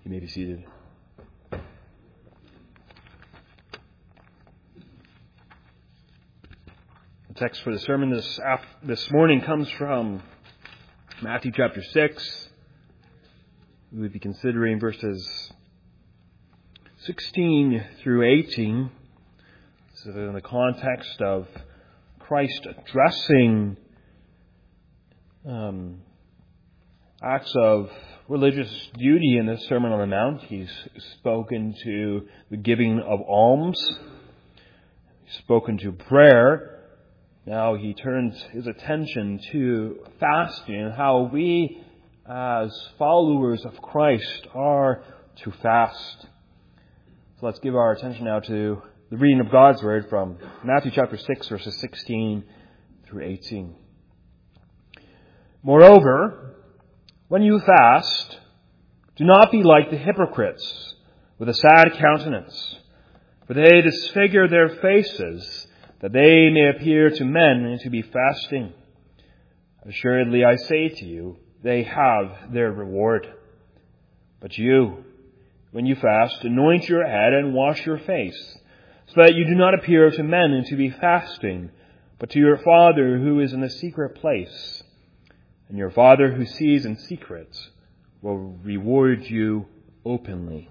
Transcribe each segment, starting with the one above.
You may be seated. The text for the sermon this morning comes from Matthew chapter 6. We'll be considering verses 16 through 18. So in the context of Christ addressing acts of religious duty in the Sermon on the Mount, he's spoken to the giving of alms, he's spoken to prayer. Now he turns his attention to fasting and how we, as followers of Christ, are to fast. So let's give our attention now to the reading of God's Word from Matthew chapter 6, verses 16 through 18. Moreover, when you fast, do not be like the hypocrites with a sad countenance, for they disfigure their faces, that they may appear to men to be fasting. Assuredly, I say to you, they have their reward. But you, when you fast, anoint your head and wash your face, so that you do not appear to men to be fasting, but to your Father who is in the secret place. And your Father who sees in secret will reward you openly.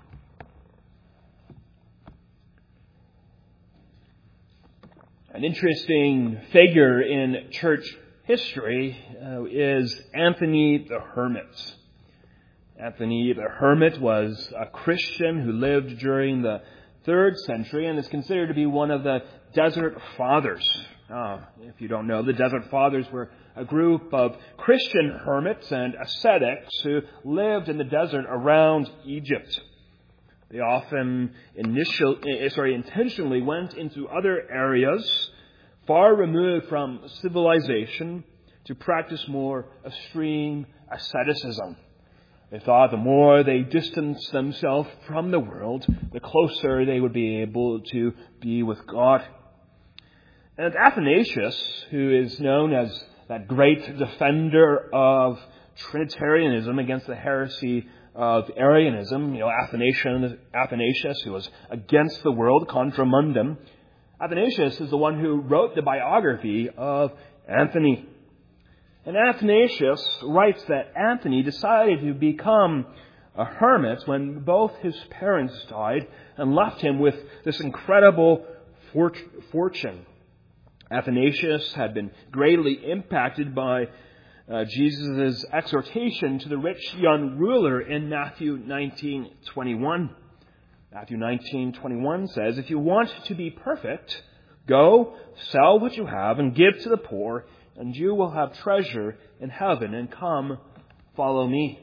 An interesting figure in church history is Anthony the Hermit. Anthony the Hermit was a Christian who lived during the 3rd century and is considered to be one of the Desert Fathers. If you don't know, the Desert Fathers were a group of Christian hermits and ascetics who lived in the desert around Egypt. They often intentionally went into other areas far removed from civilization to practice more extreme asceticism. They thought the more they distanced themselves from the world, the closer they would be able to be with God. And Athanasius, who is known as that great defender of Trinitarianism against the heresy of Arianism, Athanasius, who was against the world, contra mundum. Athanasius is the one who wrote the biography of Anthony. And Athanasius writes that Anthony decided to become a hermit when both his parents died and left him with this incredible fortune. Athanasius had been greatly impacted by Jesus' exhortation to the rich young ruler in Matthew 19:21. Matthew 19:21 says, "If you want to be perfect, go, sell what you have and give to the poor, and you will have treasure in heaven, and come, follow me."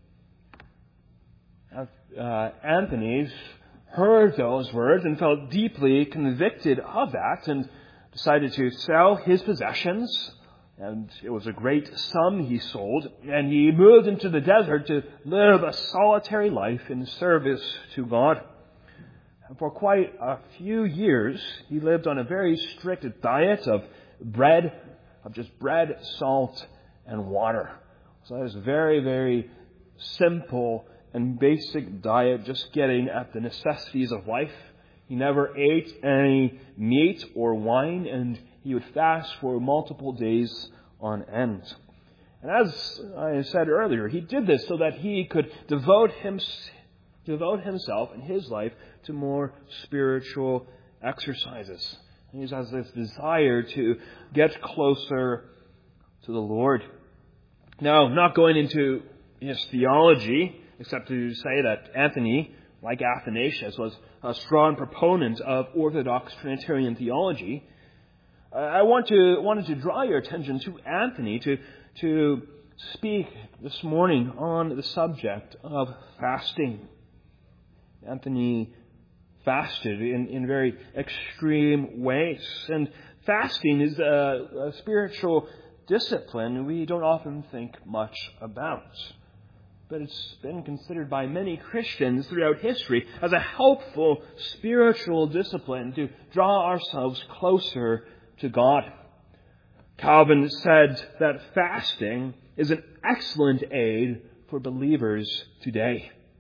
Anthony heard those words and felt deeply convicted of that and decided to sell his possessions. And it was a great sum he sold. And he moved into the desert to live a solitary life in service to God. And for quite a few years, he lived on a very strict diet of bread, salt, and water. So it was a very, very simple and basic diet, just getting at the necessities of life. He never ate any meat or wine, and he would fast for multiple days on end. And as I said earlier, he did this so that he could devote himself in his life to more spiritual exercises. And he has this desire to get closer to the Lord. Now, not going into his theology, except to say that Anthony, like Athanasius, was a strong proponent of Orthodox Trinitarian theology. I wanted to draw your attention to Anthony to speak this morning on the subject of fasting. Anthony fasted in very extreme ways. And fasting is a spiritual discipline we don't often think much about. But it's been considered by many Christians throughout history as a helpful spiritual discipline to draw ourselves closer to God. Calvin said that fasting is an excellent aid for believers today.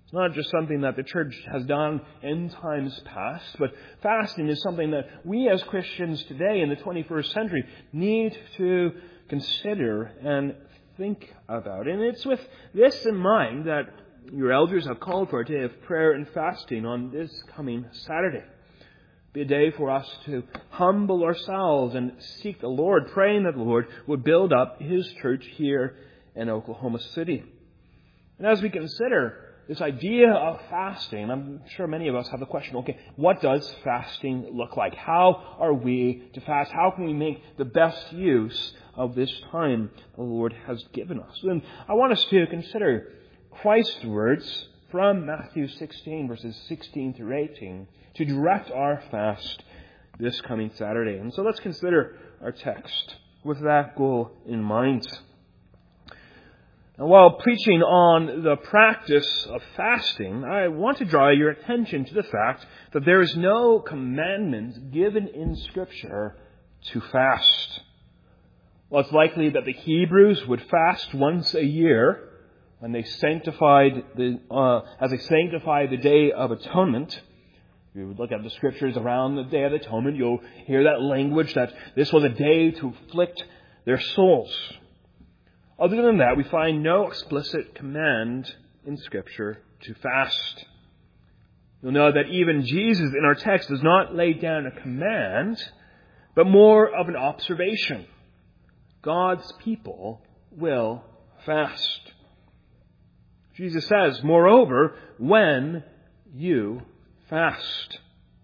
It's not just something that the church has done in times past, but fasting is something that we as Christians today in the 21st century need to consider and think about. And it's with this in mind that your elders have called for a day of prayer and fasting on this coming Saturday. Be a day for us to humble ourselves and seek the Lord, praying that the Lord would build up His church here in Oklahoma City. And as we consider this idea of fasting, I'm sure many of us have the question, okay, what does fasting look like? How are we to fast? How can we make the best use of this time the Lord has given us? And I want us to consider Christ's words from Matthew 16, verses 16 through 18, to direct our fast this coming Saturday. And so let's consider our text with that goal in mind. Now, while preaching on the practice of fasting, I want to draw your attention to the fact that there is no commandment given in Scripture to fast. Well, it's likely that the Hebrews would fast once a year when they sanctified as they sanctified the Day of Atonement. If you would look at the Scriptures around the Day of Atonement, you'll hear that language that this was a day to afflict their souls. Other than that, we find no explicit command in Scripture to fast. You'll know that even Jesus in our text does not lay down a command, but more of an observation. God's people will fast. Jesus says, moreover, when you fast.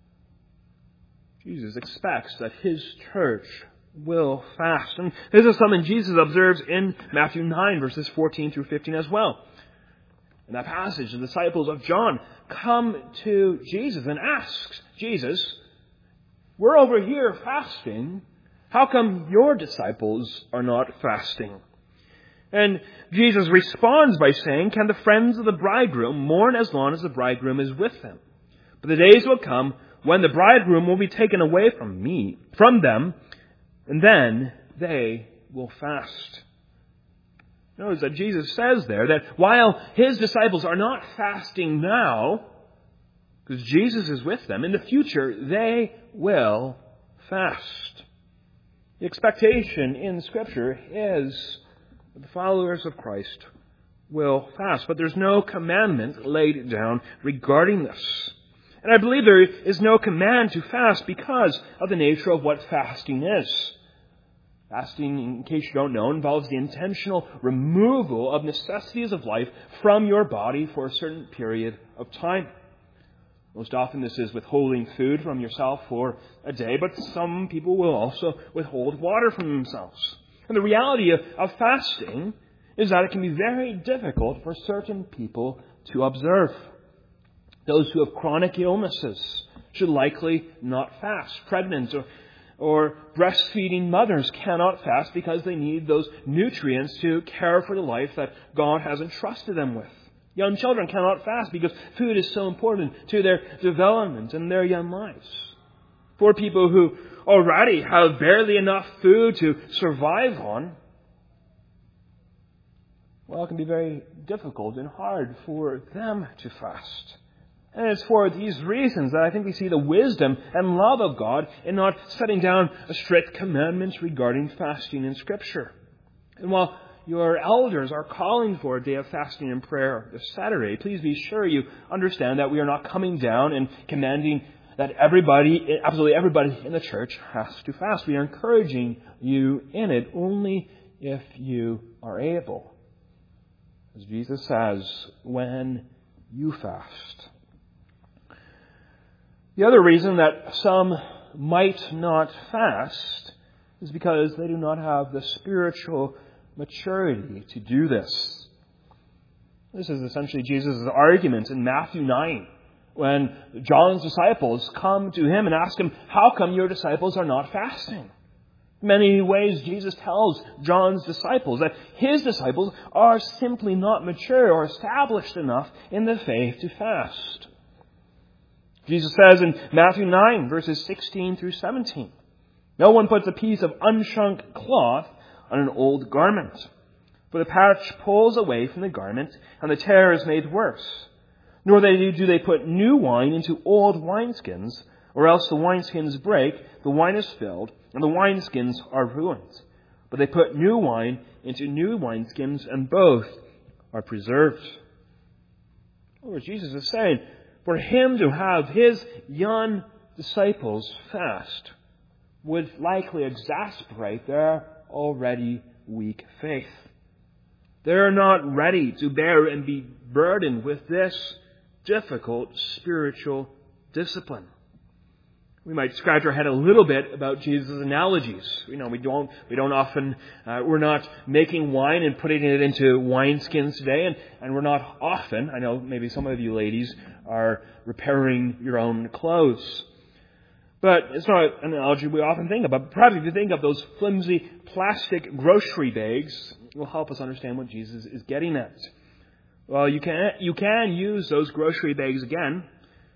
Jesus expects that His church will fast. And this is something Jesus observes in Matthew 9, verses 14 through 15 as well. In that passage, the disciples of John come to Jesus and ask Jesus, we're over here fasting. How come your disciples are not fasting? And Jesus responds by saying, can the friends of the bridegroom mourn as long as the bridegroom is with them? But the days will come when the bridegroom will be taken away from them, and then they will fast. Notice that Jesus says there that while His disciples are not fasting now, because Jesus is with them, in the future they will fast. The expectation in Scripture is that the followers of Christ will fast, but there's no commandment laid down regarding this. And I believe there is no command to fast because of the nature of what fasting is. Fasting, in case you don't know, involves the intentional removal of necessities of life from your body for a certain period of time. Most often this is withholding food from yourself for a day, but some people will also withhold water from themselves. And the reality of fasting is that it can be very difficult for certain people to observe. Those who have chronic illnesses should likely not fast. Pregnant or breastfeeding mothers cannot fast because they need those nutrients to care for the life that God has entrusted them with. Young children cannot fast because food is so important to their development and their young lives. For people who already have barely enough food to survive on, well, it can be very difficult and hard for them to fast. And it's for these reasons that I think we see the wisdom and love of God in not setting down strict commandments regarding fasting in Scripture. And while your elders are calling for a day of fasting and prayer this Saturday, please be sure you understand that we are not coming down and commanding that absolutely everybody in the church has to fast. We are encouraging you in it only if you are able. As Jesus says, when you fast. The other reason that some might not fast is because they do not have the spiritual maturity to do this. This is essentially Jesus' argument in Matthew 9 when John's disciples come to Him and ask Him, how come your disciples are not fasting? In many ways, Jesus tells John's disciples that His disciples are simply not mature or established enough in the faith to fast. Jesus says in Matthew 9, verses 16 through 17, no one puts a piece of unshrunk cloth on an old garment, for the patch pulls away from the garment, and the tear is made worse. Nor do they put new wine into old wineskins, or else the wineskins break, the wine is spilled, and the wineskins are ruined. But they put new wine into new wineskins, and both are preserved. What Jesus is saying, for him to have his young disciples fast would likely exasperate their already weak faith. They're not ready to bear and be burdened with this difficult spiritual discipline. We might scratch our head a little bit about Jesus' analogies. We don't often, we're not making wine and putting it into wineskins today, and we're not often, I know maybe some of you ladies are repairing your own clothes. But it's not an analogy we often think about. Perhaps if you think of those flimsy plastic grocery bags, it will help us understand what Jesus is getting at. Well, you can use those grocery bags again.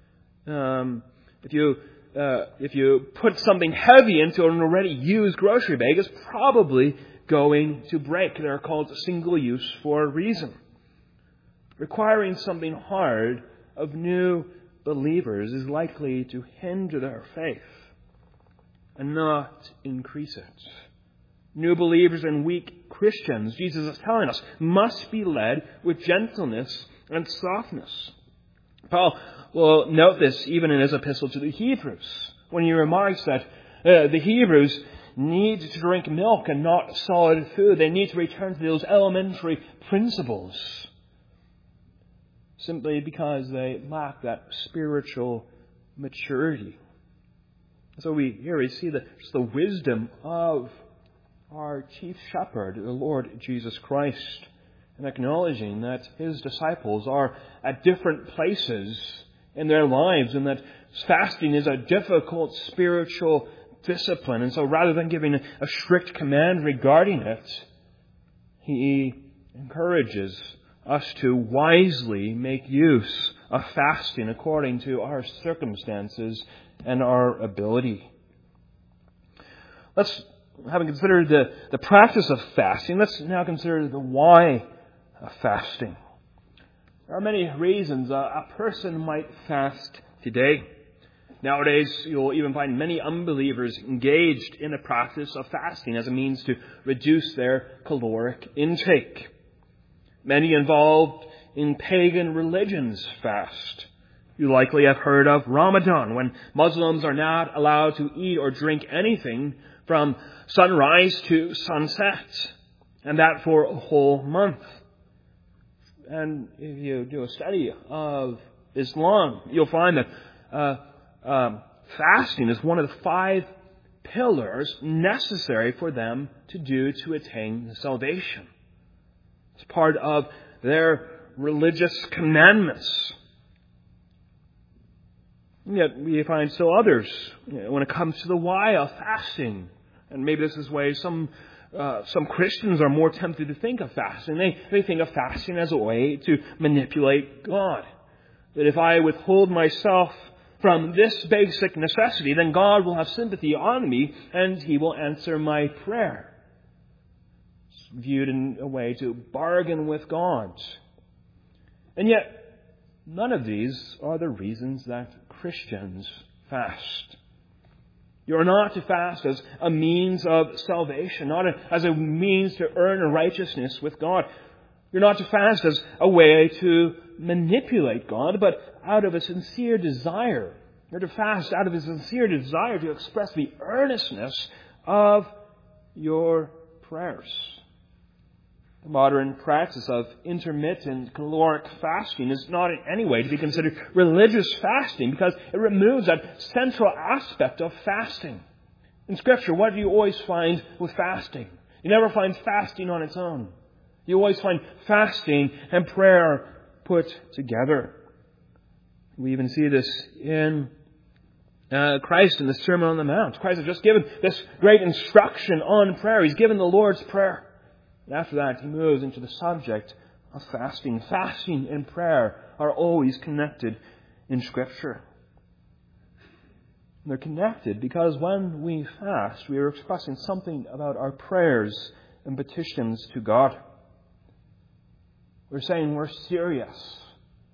If you put something heavy into an already used grocery bag, it's probably going to break. They're called single use for a reason. Requiring something hard of new believers is likely to hinder their faith and not increase it. New believers and weak Christians, Jesus is telling us, must be led with gentleness and softness. Paul will note this even in his epistle to the Hebrews, when he remarks that the Hebrews need to drink milk and not solid food. They need to return to those elementary principles, simply because they lack that spiritual maturity. So we see just the wisdom of our chief shepherd, the Lord Jesus Christ, and acknowledging that his disciples are at different places in their lives, and that fasting is a difficult spiritual discipline. And so rather than giving a strict command regarding it, he encourages us to wisely make use of fasting according to our circumstances and our ability. Having considered the practice of fasting, let's now consider the why of fasting. There are many reasons a person might fast today. Nowadays, you'll even find many unbelievers engaged in the practice of fasting as a means to reduce their caloric intake. Many involved in pagan religions fast. You likely have heard of Ramadan, when Muslims are not allowed to eat or drink anything from sunrise to sunset, and that for a whole month. And if you do a study of Islam, you'll find that fasting is one of the 5 pillars necessary for them to do to attain salvation. It's part of their religious commandments. And yet we find still others when it comes to the why of fasting. And maybe this is why some Christians are more tempted to think of fasting. They think of fasting as a way to manipulate God. That if I withhold myself from this basic necessity, then God will have sympathy on me and He will answer my prayer. It's viewed in a way to bargain with God. And yet, none of these are the reasons that Christians fast. You're not to fast as a means of salvation, not as a means to earn righteousness with God. You're not to fast as a way to manipulate God, but out of a sincere desire. You're to fast out of a sincere desire to express the earnestness of your prayers. The modern practice of intermittent caloric fasting is not in any way to be considered religious fasting, because it removes that central aspect of fasting. In Scripture, what do you always find with fasting? You never find fasting on its own. You always find fasting and prayer put together. We even see this in Christ in the Sermon on the Mount. Christ has just given this great instruction on prayer. He's given the Lord's Prayer. And after that, he moves into the subject of fasting. Fasting and prayer are always connected in Scripture. They're connected because when we fast, we are expressing something about our prayers and petitions to God. We're saying we're serious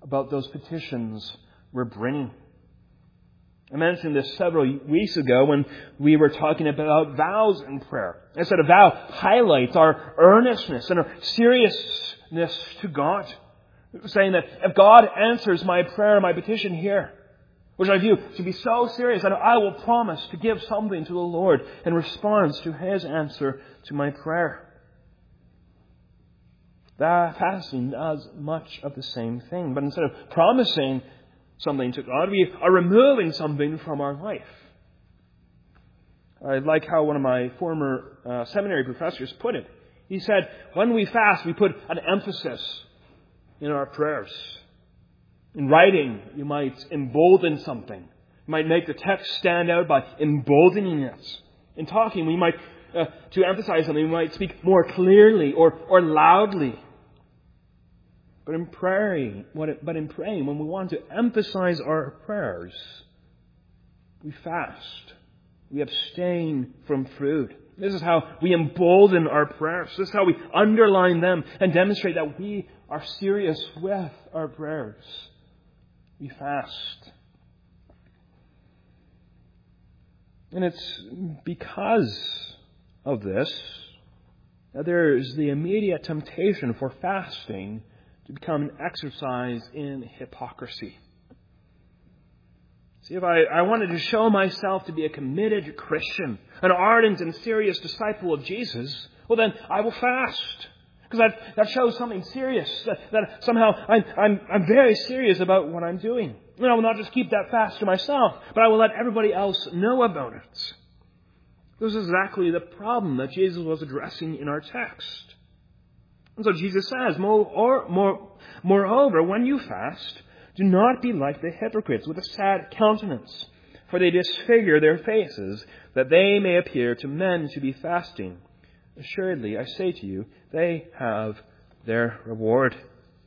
about those petitions we're bringing. I mentioned this several weeks ago when we were talking about vows in prayer. I said a vow highlights our earnestness and our seriousness to God. Saying that if God answers my prayer, my petition here, which I view to be so serious that I will promise to give something to the Lord in response to His answer to my prayer. That fasting does much of the same thing. But instead of promising something to God, we are removing something from our life. I like how one of my former seminary professors put it. He said, when we fast, we put an emphasis in our prayers. In writing, you might embolden something. You might make the text stand out by emboldening it. In talking, we might, to emphasize something, we might speak more clearly or loudly. But in praying, when we want to emphasize our prayers, we fast. We abstain from food. This is how we embolden our prayers. This is how we underline them and demonstrate that we are serious with our prayers. We fast. And it's because of this that there is the immediate temptation for fasting to become an exercise in hypocrisy. See, if I wanted to show myself to be a committed Christian, an ardent and serious disciple of Jesus, well then I will fast. Because that shows something serious. That somehow I'm very serious about what I'm doing. And I will not just keep that fast to myself, but I will let everybody else know about it. This is exactly the problem that Jesus was addressing in our text. And so Jesus says, moreover, when you fast, do not be like the hypocrites with a sad countenance, for they disfigure their faces, that they may appear to men to be fasting. Assuredly, I say to you, they have their reward.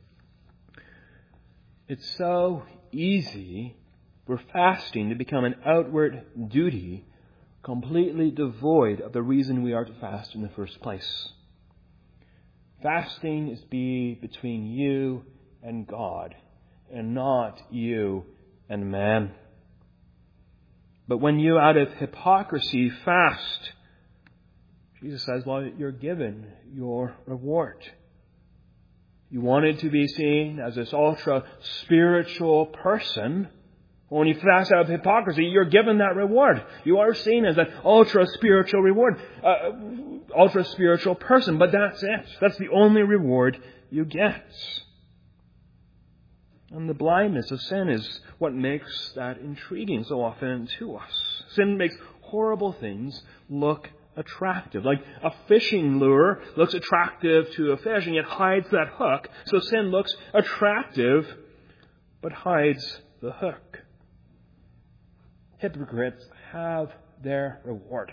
It's so easy for fasting to become an outward duty, completely devoid of the reason we are to fast in the first place. Fasting is between you and God, and not you and man. But when you, out of hypocrisy, fast, Jesus says, well, you're given your reward. You wanted to be seen as this ultra-spiritual person. When you fast out of hypocrisy, you're given that reward. You are seen as an ultra-spiritual ultra-spiritual person. But that's it. That's the only reward you get. And the blindness of sin is what makes that intriguing so often to us. Sin makes horrible things look attractive. Like a fishing lure looks attractive to a fish and yet hides that hook. So sin looks attractive but hides the hook. Hypocrites have their reward.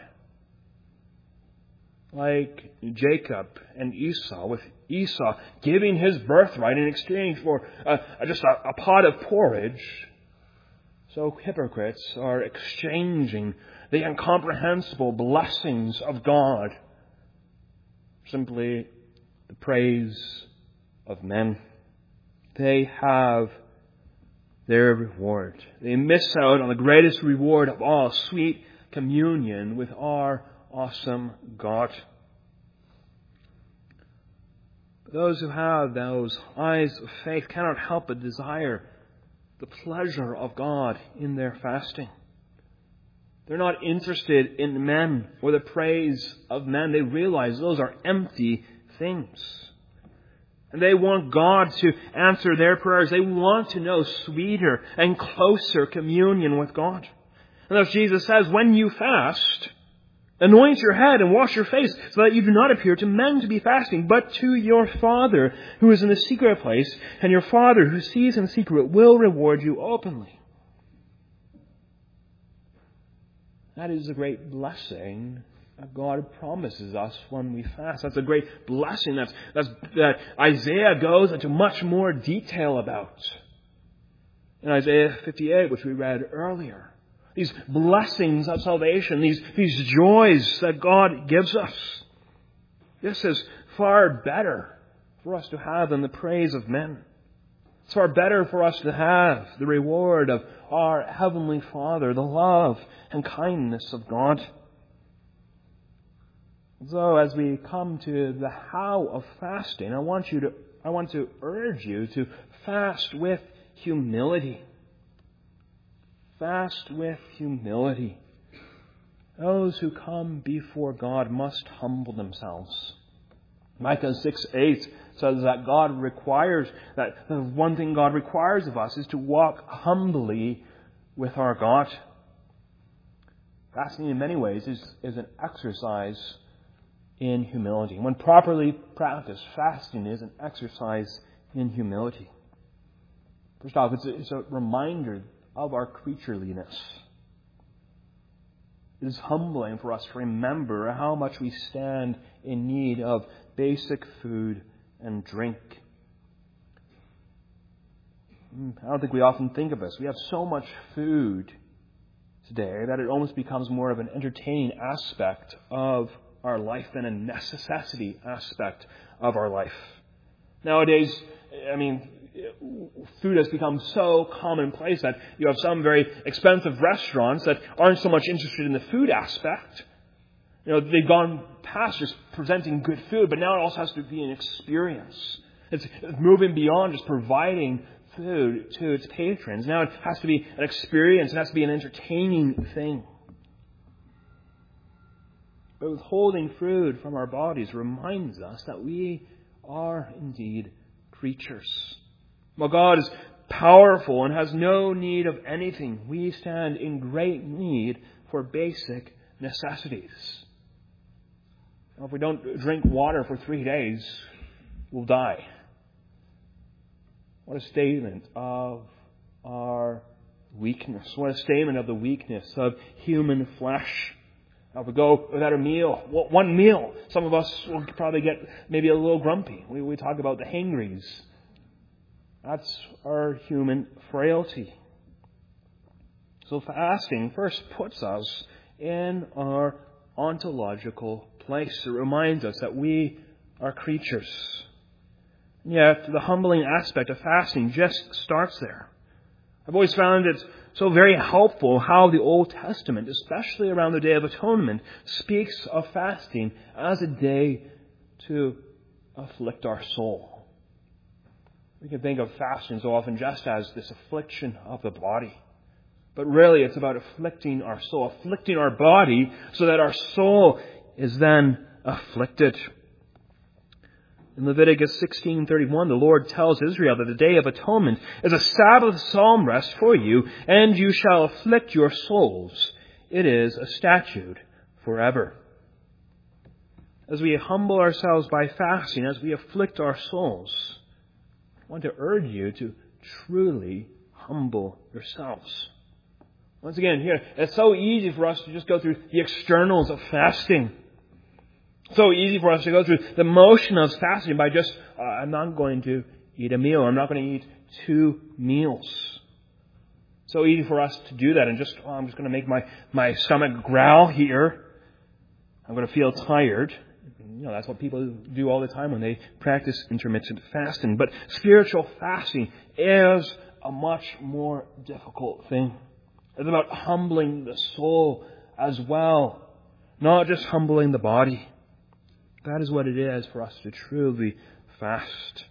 Like Jacob and Esau, with Esau giving his birthright in exchange for just a pot of porridge. So hypocrites are exchanging the incomprehensible blessings of God, simply the praise of men. They have their reward. They miss out on the greatest reward of all, sweet communion with our awesome God. Those who have those eyes of faith cannot help but desire the pleasure of God in their fasting. They're not interested in men or the praise of men. They realize those are empty things. And they want God to answer their prayers. They want to know sweeter and closer communion with God. And as Jesus says, when you fast, anoint your head and wash your face so that you do not appear to men to be fasting, but to your Father who is in the secret place, and your Father who sees in secret will reward you openly. That is a great blessing that God promises us when we fast. That's a great blessing that Isaiah goes into much more detail about. In Isaiah 58, which we read earlier. These blessings of salvation, these joys that God gives us. This is far better for us to have than the praise of men. It's far better for us to have the reward of our Heavenly Father, the love and kindness of God. So as we come to the how of fasting, I want to urge you to fast with humility. Fast with humility. Those who come before God must humble themselves. Micah 6:8 says that the one thing God requires of us is to walk humbly with our God. Fasting in many ways is an exercise in humility. When properly practiced, fasting is an exercise in humility. First off, it's a reminder of our creatureliness. It is humbling for us to remember how much we stand in need of basic food and drink. I don't think we often think of this. We have so much food today that it almost becomes more of an entertaining aspect of our life than a necessity aspect of our life. Nowadays, food has become so commonplace that you have some very expensive restaurants that aren't so much interested in the food aspect. They've gone past just presenting good food, but now it also has to be an experience. It's moving beyond just providing food to its patrons. Now it has to be an experience. It has to be an entertaining thing. But withholding food from our bodies reminds us that we are indeed creatures. While God is powerful and has no need of anything, we stand in great need for basic necessities. Now, if we don't drink water for 3 days, we'll die. What a statement of our weakness. What a statement of the weakness of human flesh. Now, if we go without a meal, one meal, some of us will probably get maybe a little grumpy. We talk about the hangries. That's our human frailty. So fasting first puts us in our ontological place. It reminds us that we are creatures. And yet, the humbling aspect of fasting just starts there. I've always found it so very helpful how the Old Testament, especially around the Day of Atonement, speaks of fasting as a day to afflict our soul. We can think of fasting so often just as this affliction of the body. But really, it's about afflicting our soul, afflicting our body so that our soul is then afflicted. In Leviticus 16:31, the Lord tells Israel that the Day of Atonement is a Sabbath psalm rest for you, and you shall afflict your souls. It is a statute forever. As we humble ourselves by fasting, as we afflict our souls, I want to urge you to truly humble yourselves. Once again, here, it's so easy for us to just go through the externals of fasting. So easy for us to go through the motion of fasting by just, I'm not going to eat a meal. I'm not going to eat 2 meals. So easy for us to do that and just, I'm just going to make my stomach growl here. I'm going to feel tired. That's what people do all the time when they practice intermittent fasting. But spiritual fasting is a much more difficult thing. It's about humbling the soul as well, not just humbling the body. That is what it is for us to truly fast.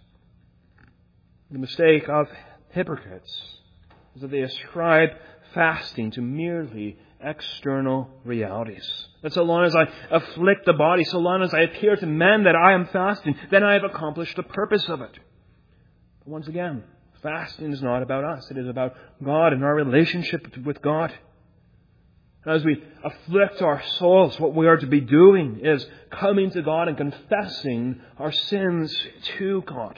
The mistake of hypocrites is that they ascribe fasting to merely external realities. That so long as I afflict the body, so long as I appear to men that I am fasting, then I have accomplished the purpose of it. But once again, fasting is not about us. It is about God and our relationship with God. As we afflict our souls, what we are to be doing is coming to God and confessing our sins to God.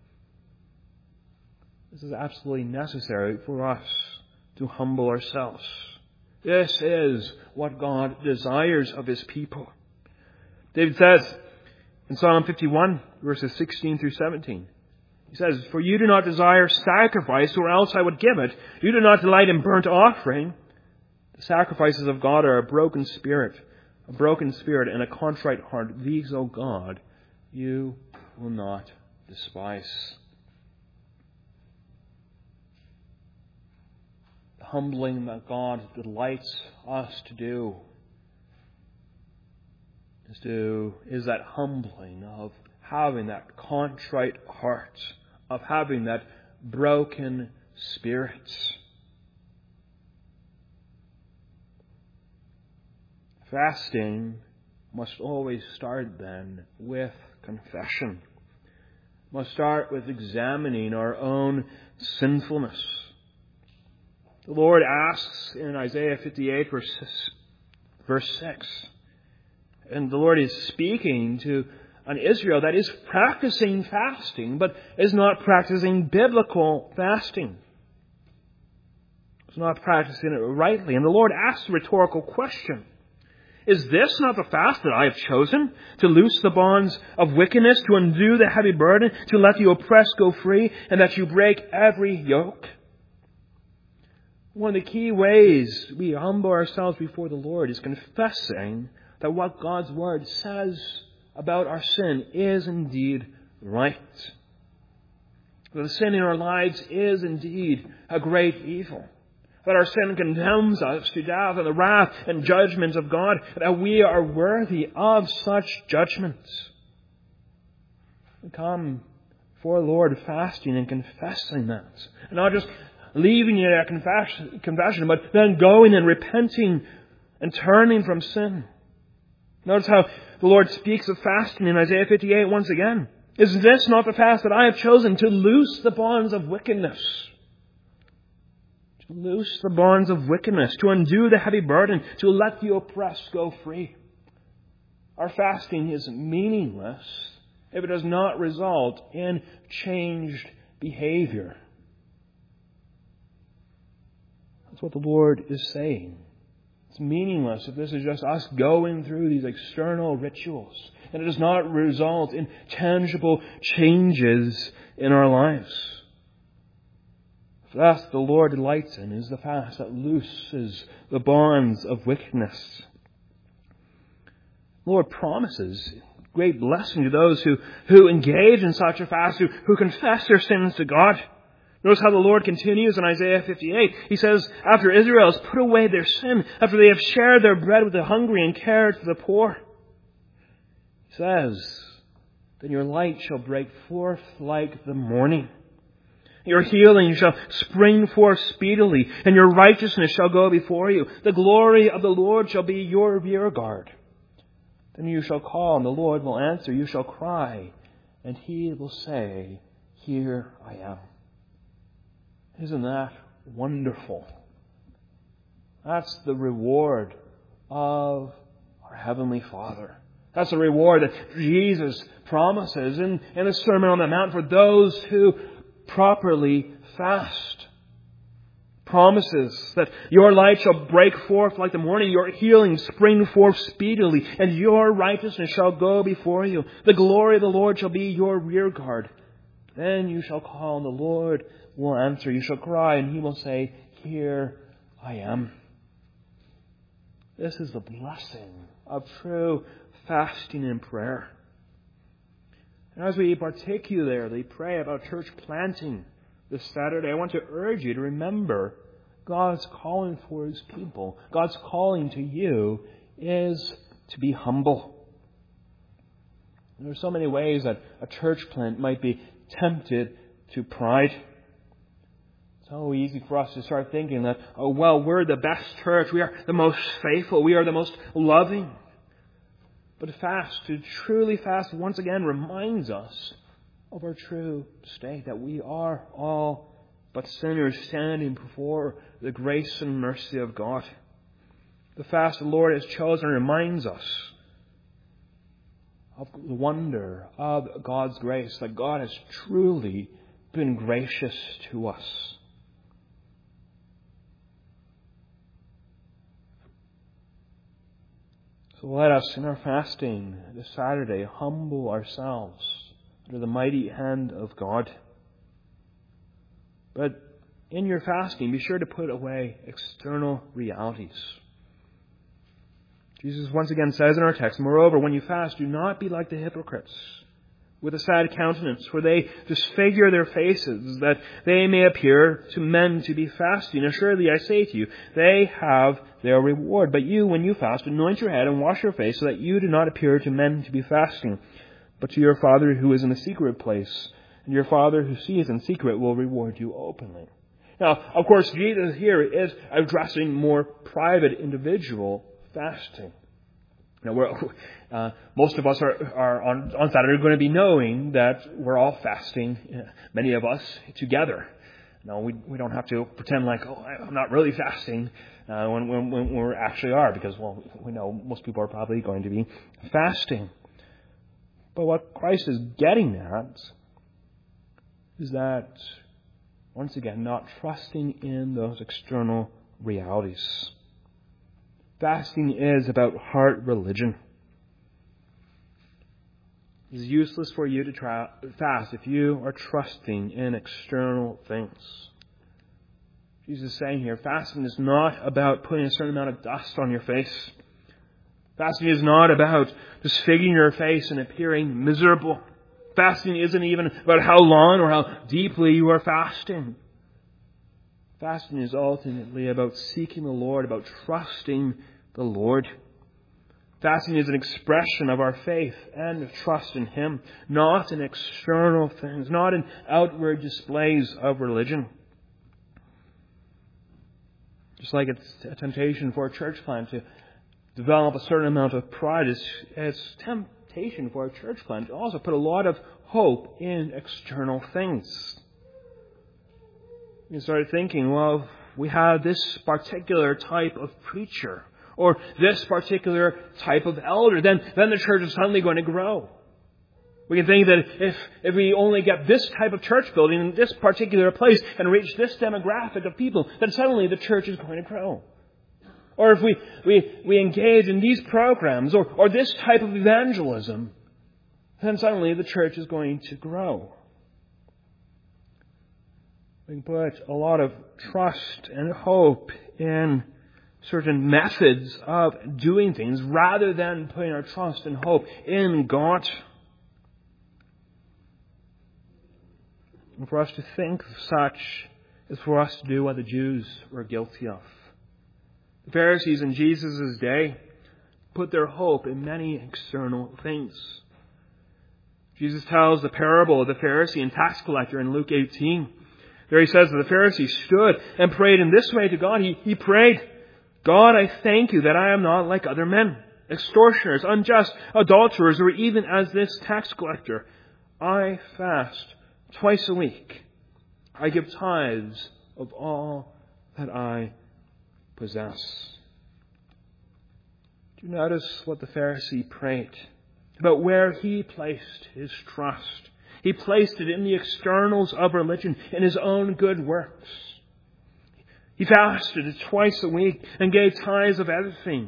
This is absolutely necessary for us to humble ourselves. This is what God desires of His people. David says in Psalm 51, verses 16 through 17, he says, "For you do not desire sacrifice, or else I would give it. You do not delight in burnt offering. The sacrifices of God are a broken spirit and a contrite heart. These, O God, you will not despise." humbling that God delights us to do is that humbling of having that contrite heart, of having that broken spirit. Fasting must always start then with confession. Must start with examining our own sinfulness. The Lord asks in Isaiah 58 verse 6, and the Lord is speaking to an Israel that is practicing fasting, but is not practicing biblical fasting. It's not practicing it rightly. And the Lord asks a rhetorical question. Is this not the fast that I have chosen? To loose the bonds of wickedness, to undo the heavy burden, to let the oppressed go free, and that you break every yoke? One of the key ways we humble ourselves before the Lord is confessing that what God's Word says about our sin is indeed right. That the sin in our lives is indeed a great evil. That our sin condemns us to death and the wrath and judgment of God. That we are worthy of such judgment. We come before the Lord fasting and confessing that. And not just leaving it at confession, but then going and repenting and turning from sin. Notice how the Lord speaks of fasting in Isaiah 58 once again. Is this not the fast that I have chosen, to loose the bonds of wickedness? To loose the bonds of wickedness, to undo the heavy burden, to let the oppressed go free. Our fasting is meaningless if it does not result in changed behavior. That's what the Lord is saying. It's meaningless if this is just us going through these external rituals and it does not result in tangible changes in our lives. The fast the Lord delights in is the fast that looses the bonds of wickedness. The Lord promises great blessing to those who engage in such a fast, who confess their sins to God. Notice how the Lord continues in Isaiah 58. He says, after Israel has put away their sin, after they have shared their bread with the hungry and cared for the poor, He says, then your light shall break forth like the morning. Your healing shall spring forth speedily, and your righteousness shall go before you. The glory of the Lord shall be your rear guard. Then you shall call, and the Lord will answer. You shall cry, and He will say, here I am. Isn't that wonderful? That's the reward of our Heavenly Father. That's the reward that Jesus promises in the Sermon on the Mount for those who properly fast. Promises that your light shall break forth like the morning, your healing spring forth speedily, and your righteousness shall go before you. The glory of the Lord shall be your rear guard. Then you shall call, and the Lord will answer. You shall cry, and He will say, here I am. This is the blessing of true fasting and prayer. And as we particularly pray about church planting this Saturday, I want to urge you to remember God's calling for His people. God's calling to you is to be humble. There are so many ways that a church plant might be tempted to pride. It's so easy for us to start thinking that, oh, well, we're the best church. We are the most faithful. We are the most loving. But to truly fast, once again reminds us of our true state, that we are all but sinners standing before the grace and mercy of God. The fast the Lord has chosen reminds us of the wonder of God's grace, that God has truly been gracious to us. So let us, in our fasting this Saturday, humble ourselves under the mighty hand of God. But in your fasting, be sure to put away external realities. Jesus once again says in our text, moreover, when you fast, do not be like the hypocrites, with a sad countenance, for they disfigure their faces, that they may appear to men to be fasting. Assuredly, I say to you, they have their reward. But you, when you fast, anoint your head and wash your face, so that you do not appear to men to be fasting, but to your Father who is in the secret place. And your Father who sees in secret will reward you openly. Now, of course, Jesus here is addressing more private individual fasting. Now, most of us are on Saturday going to be knowing that we're all fasting, many of us together. Now, we don't have to pretend like, I'm not really fasting when we actually are, because, we know most people are probably going to be fasting. But what Christ is getting at is that, once again, not trusting in those external realities. Fasting is about heart religion. It is useless for you to fast if you are trusting in external things. Jesus is saying here, fasting is not about putting a certain amount of dust on your face. Fasting is not about disfiguring your face and appearing miserable. Fasting isn't even about how long or how deeply you are fasting. Fasting is ultimately about seeking the Lord, about trusting the Lord. Fasting is an expression of our faith and trust in Him, not in external things, not in outward displays of religion. Just like it's a temptation for a church plant to develop a certain amount of pride, it's temptation for a church plant to also put a lot of hope in external things. You started thinking, we have this particular type of preacher, or this particular type of elder, then the church is suddenly going to grow. We can think that if we only get this type of church building in this particular place and reach this demographic of people, then suddenly the church is going to grow. Or if we engage in these programs or this type of evangelism, then suddenly the church is going to grow. We can put a lot of trust and hope in certain methods of doing things rather than putting our trust and hope in God. And for us to think such is for us to do what the Jews were guilty of. The Pharisees in Jesus' day put their hope in many external things. Jesus tells the parable of the Pharisee and tax collector in Luke 18. There he says that the Pharisee stood and prayed in this way to God. He prayed, God, I thank you that I am not like other men, extortioners, unjust, adulterers, or even as this tax collector. I fast twice a week. I give tithes of all that I possess. Do you notice what the Pharisee prayed? About where he placed his trust. He placed it in the externals of religion, in his own good works. He fasted twice a week and gave tithes of everything.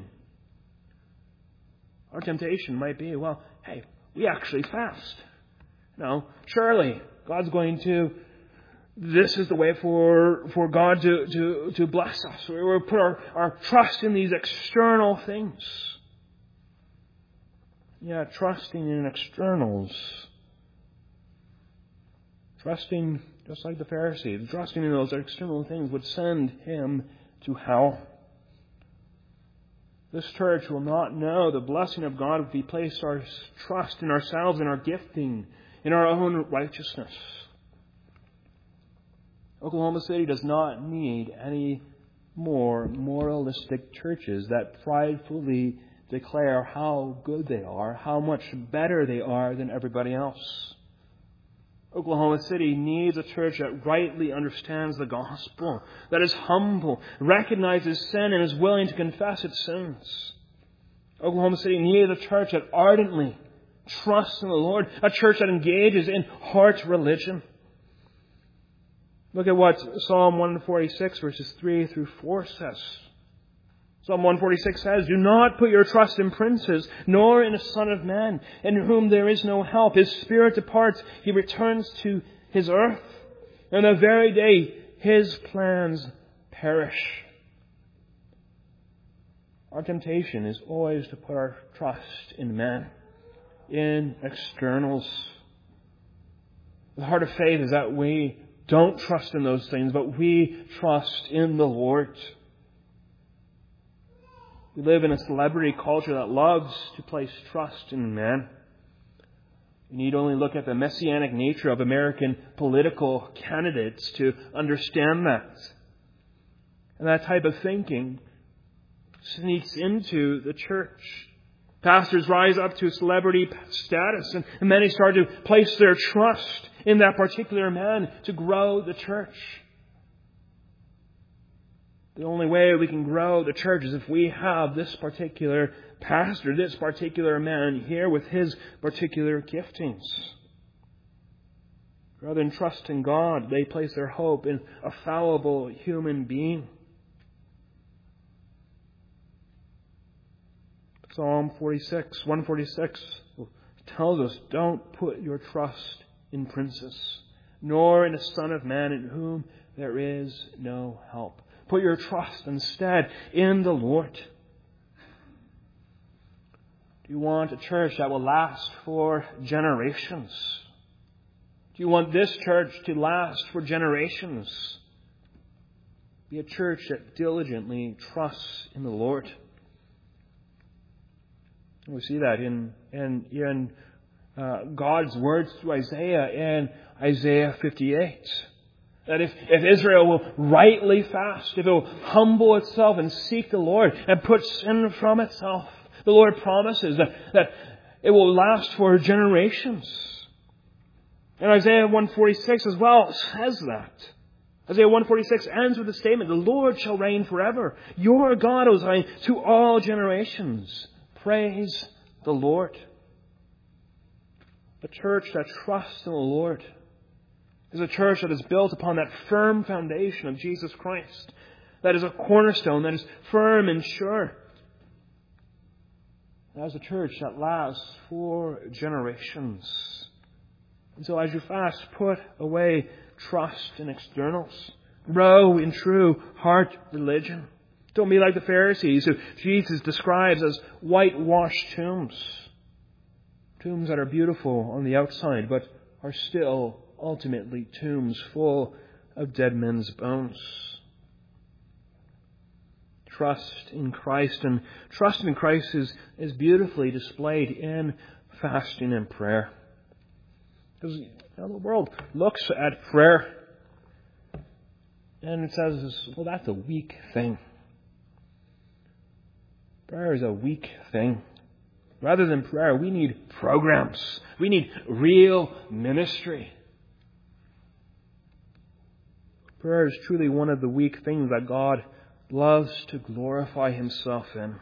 Our temptation might be, we actually fast. No, surely God's going to, this is the way for God to bless us. We put our trust in these external things. Yeah, trusting in externals. Trusting, just like the Pharisees, trusting in those external things would send him to hell. This church will not know the blessing of God if we place our trust in ourselves, in our gifting, in our own righteousness. Oklahoma City does not need any more moralistic churches that pridefully declare how good they are, how much better they are than everybody else. Oklahoma City needs a church that rightly understands the gospel, that is humble, recognizes sin, and is willing to confess its sins. Oklahoma City needs a church that ardently trusts in the Lord, a church that engages in heart religion. Look at what Psalm 146 verses 3 through 4 says. Psalm 146 says, Do not put your trust in princes, nor in a son of man, in whom there is no help. His spirit departs, he returns to his earth, and the very day his plans perish. Our temptation is always to put our trust in man, in externals. The heart of faith is that we don't trust in those things, but we trust in the Lord. We live in a celebrity culture that loves to place trust in man. You need only look at the messianic nature of American political candidates to understand that. And that type of thinking sneaks into the church. Pastors rise up to celebrity status, and many start to place their trust in that particular man to grow the church. The only way we can grow the church is if we have this particular pastor, this particular man here with his particular giftings. Rather than trust in God, they place their hope in a fallible human being. Psalm 146 tells us, don't put your trust in princes, nor in a son of man in whom there is no help. Put your trust instead in the Lord. Do you want a church that will last for generations? Do you want this church to last for generations? Be a church that diligently trusts in the Lord. We see that in God's words to Isaiah in Isaiah 58. That if Israel will rightly fast, if it will humble itself and seek the Lord and put sin from itself, the Lord promises that it will last for generations. And Isaiah 146 as well says that. Isaiah 146 ends with the statement, the Lord shall reign forever. Your God, O Zion, to all generations. Praise the Lord. A church that trusts in the Lord is a church that is built upon that firm foundation of Jesus Christ. That is a cornerstone that is firm and sure. That is a church that lasts for generations. And so as you fast, put away trust in externals. Grow in true heart religion. Don't be like the Pharisees, who Jesus describes as whitewashed tombs. Tombs that are beautiful on the outside, but are still ultimately tombs full of dead men's bones. Trust in Christ. And trust in Christ is beautifully displayed in fasting and prayer. Because the world looks at prayer and it says, well, that's a weak thing. Prayer is a weak thing. Rather than prayer, we need programs. We need real ministry. Prayer is truly one of the weak things that God loves to glorify Himself in.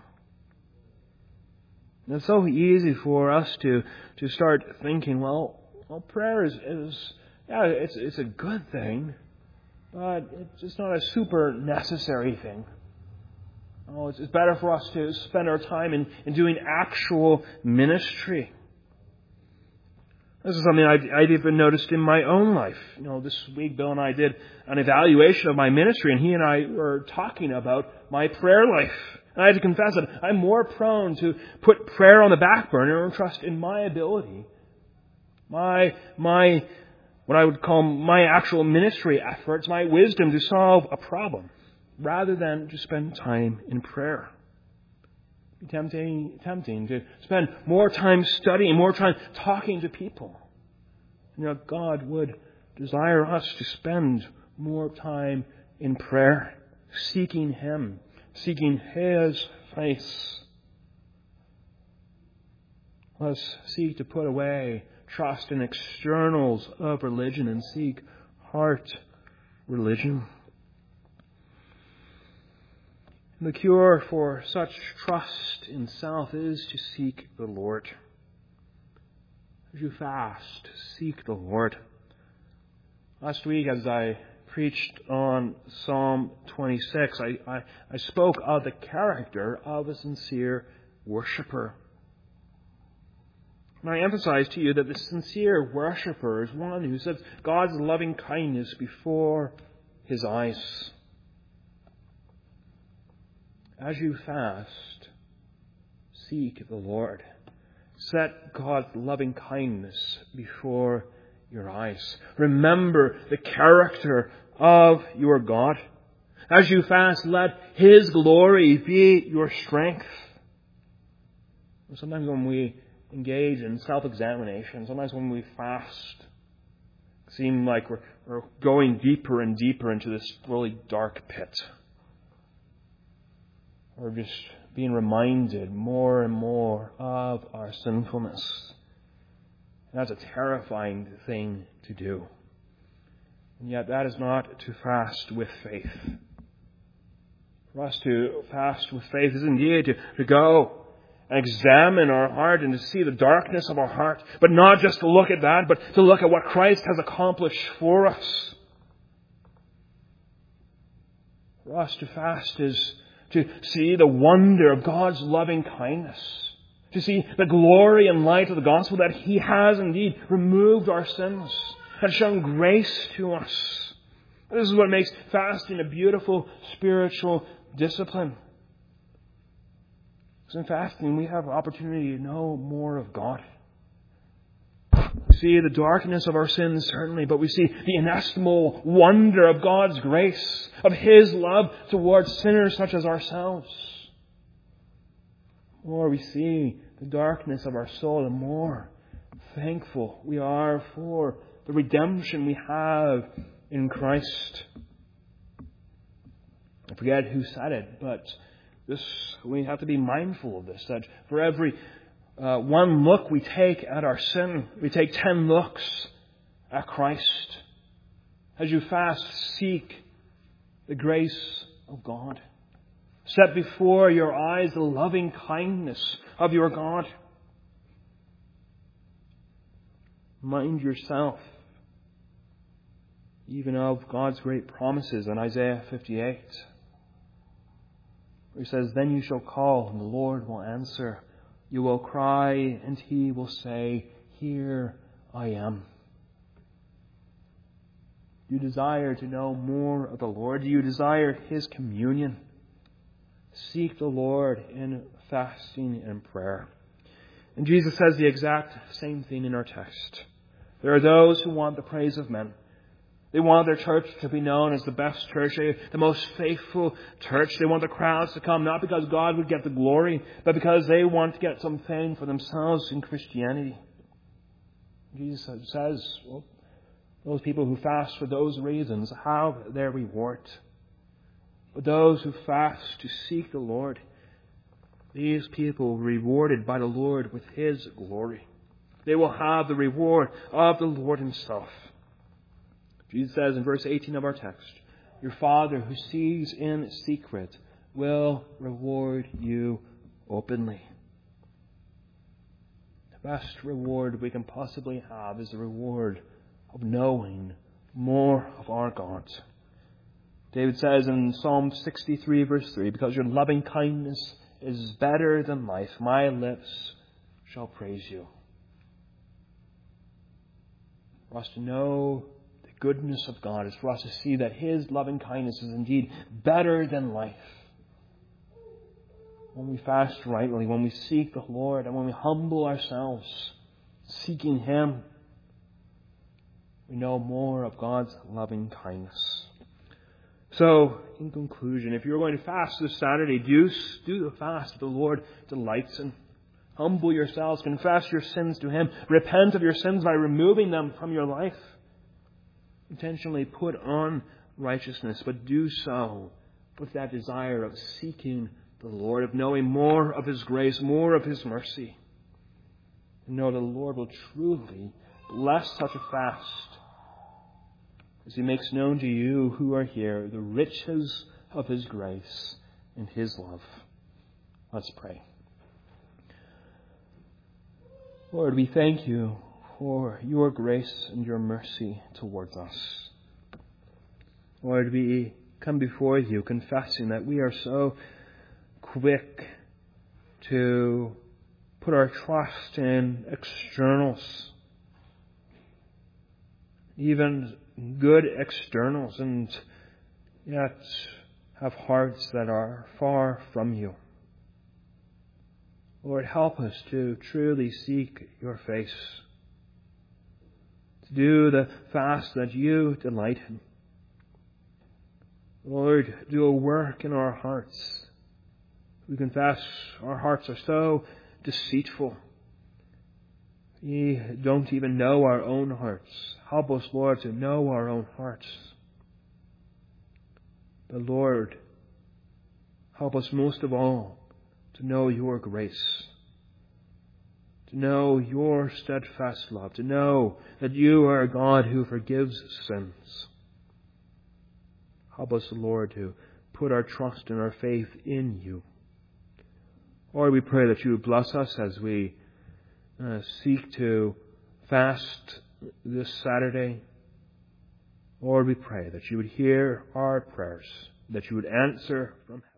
And it's so easy for us to start thinking, well, prayer is it's a good thing, but it's just not a super necessary thing. Oh, it's better for us to spend our time in doing actual ministry. This is something I'd even noticed in my own life. This week Bill and I did an evaluation of my ministry, and he and I were talking about my prayer life. And I had to confess that I'm more prone to put prayer on the back burner and trust in my ability, my what I would call my actual ministry efforts, my wisdom to solve a problem, rather than to spend time in prayer. Tempting to spend more time studying, more time talking to people. God would desire us to spend more time in prayer, seeking Him, seeking His face. Let's seek to put away trust in externals of religion and seek heart religion. The cure for such trust in self is to seek the Lord. As you fast, seek the Lord. Last week, as I preached on Psalm 26, I spoke of the character of a sincere worshiper. And I emphasized to you that the sincere worshiper is one who sets God's loving kindness before his eyes. As you fast, seek the Lord. Set God's loving kindness before your eyes. Remember the character of your God. As you fast, let His glory be your strength. Sometimes when we engage in self-examination, sometimes when we fast, it seems like we're going deeper and deeper into this really dark pit. We're just being reminded more and more of our sinfulness. And that's a terrifying thing to do. And yet that is not to fast with faith. For us to fast with faith is indeed to go and examine our heart and to see the darkness of our heart. But not just to look at that, but to look at what Christ has accomplished for us. For us to fast is to see the wonder of God's loving kindness. To see the glory and light of the gospel that He has indeed removed our sins and shown grace to us. This is what makes fasting a beautiful spiritual discipline. Because in fasting we have opportunity to know more of God. We see the darkness of our sins, certainly, but we see the inestimable wonder of God's grace, of His love towards sinners such as ourselves. The more we see the darkness of our soul, the more thankful we are for the redemption we have in Christ. I forget who said it, but we have to be mindful of this, that for every one look we take at our sin, we take 10 looks at Christ. As you fast, seek the grace of God. Set before your eyes the loving kindness of your God. Mind yourself even of God's great promises in Isaiah 58. Where He says, "Then you shall call, and the Lord will answer. You will cry, and He will say, 'Here I am.'" Do you desire to know more of the Lord? Do you desire His communion? Seek the Lord in fasting and prayer. And Jesus says the exact same thing in our text. There are those who want the praise of men. They want their church to be known as the best church, the most faithful church. They want the crowds to come, not because God would get the glory, but because they want to get some fame for themselves in Christianity. Jesus says, well, those people who fast for those reasons have their reward. But those who fast to seek the Lord, these people will be rewarded by the Lord with His glory. They will have the reward of the Lord Himself. Jesus says in verse 18 of our text, "Your Father who sees in secret will reward you openly." The best reward we can possibly have is the reward of knowing more of our God. David says in Psalm 63 verse 3, "Because your loving kindness is better than life, my lips shall praise you." For us to know the goodness of God is for us to see that His loving kindness is indeed better than life. When we fast rightly, when we seek the Lord, and when we humble ourselves, seeking Him, we know more of God's loving kindness. So, in conclusion, if you're going to fast this Saturday, do the fast the Lord delights in. Humble yourselves, confess your sins to Him, repent of your sins by removing them from your life. Intentionally put on righteousness, but do so with that desire of seeking the Lord, of knowing more of His grace, more of His mercy. And know the Lord will truly bless such a fast as He makes known to you who are here the riches of His grace and His love. Let's pray. Lord, we thank You for Your grace and Your mercy towards us. Lord, we come before You confessing that we are so quick to put our trust in externals, even good externals, and yet have hearts that are far from You. Lord, help us to truly seek Your face. to do the fast that you delight in. Lord, do a work in our hearts. We confess our hearts are so deceitful. We don't even know our own hearts. Help us, Lord, to know our own hearts. But Lord, help us most of all to know your grace, to know your steadfast love, to know that you are a God who forgives sins. Help us, Lord, to put our trust and our faith in you. Lord, we pray that you bless us as we seek to fast this Saturday. Lord, we pray that you would hear our prayers, that you would answer from heaven.